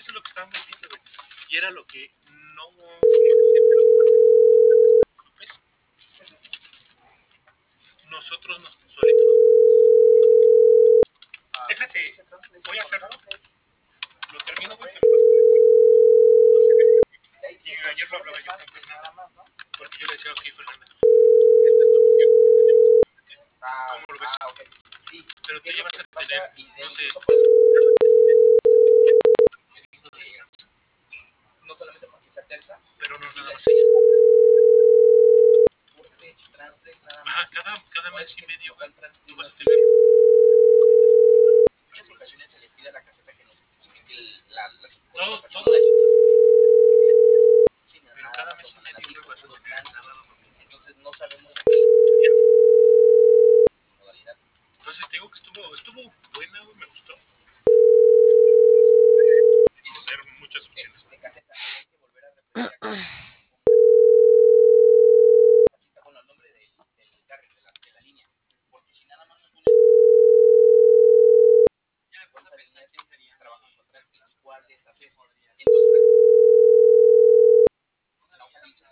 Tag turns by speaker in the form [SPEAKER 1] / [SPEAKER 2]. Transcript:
[SPEAKER 1] eso es lo que estábamos viendo, güey. Y era lo que no... Nosotros nos solitos. Déjate, voy a hacerlo. Lo termino, güey. Y ayer lo hablaba yo con Fernanda, porque yo le decía, ok, Fernanda, esta solución que tenemos, ¿cómo lo ves?
[SPEAKER 2] Ok. Sí,
[SPEAKER 1] Pero tú ya vas a tener, no sé,